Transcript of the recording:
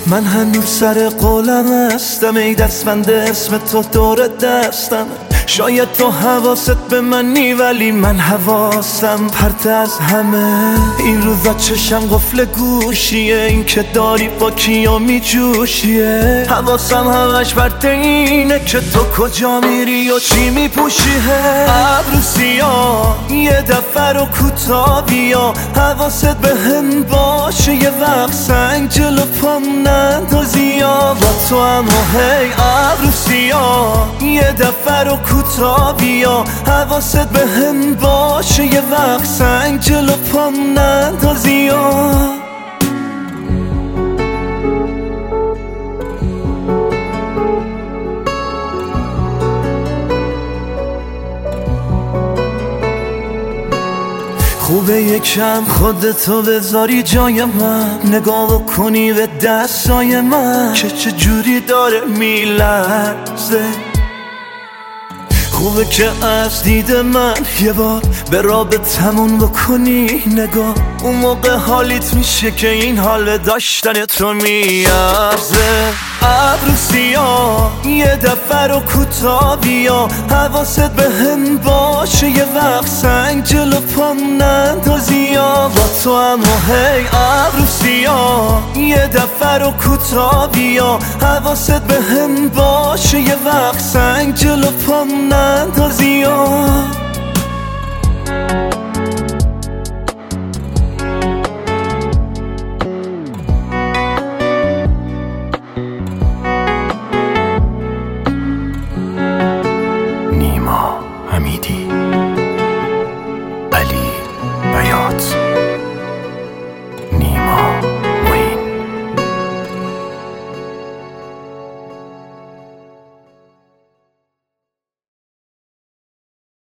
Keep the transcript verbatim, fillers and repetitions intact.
من هنوز سر قولم هستم، ای دستبند اسم تو دور دستم. شاید تو حواست به منی ولی من حواسم پرت از همه. این روزا چشم قفل گوشیه، این که داری با کیا می جوشیه. حواسم همش پرت اینه که تو کجا میری و چی می پوشیه. ابرو سیاه یه دفعه رو کوتا بیا، حواست به هم باشه یه وقت سنگ جلو پام نندازی. با تو هم و هی ابرو سیاه یه دفعه رو کوتا بیا، حواست به هم باشه یه وقت سنگ جلو پام نندازی. خوبه یکم خودتو بذاری جای من، نگاه کنی به دستای من که چه جوری داره میلرزه. خوبه که از دید من یه بار به رابطمون بکنی نگاه، اون موقع حالیت میشه که این حال داشتن تو میارزه. ابرو سیاه یه دفعه رو کوتا بیا، حواست به هم باشه یه وقت سنگ جلو پام نندازی. با تو هم و هی ابرو سیاه یه دفعه رو کوتا بیا، حواست به هم باشه یه وقت سنگ جلو پام نندازی. نیما حمیدی.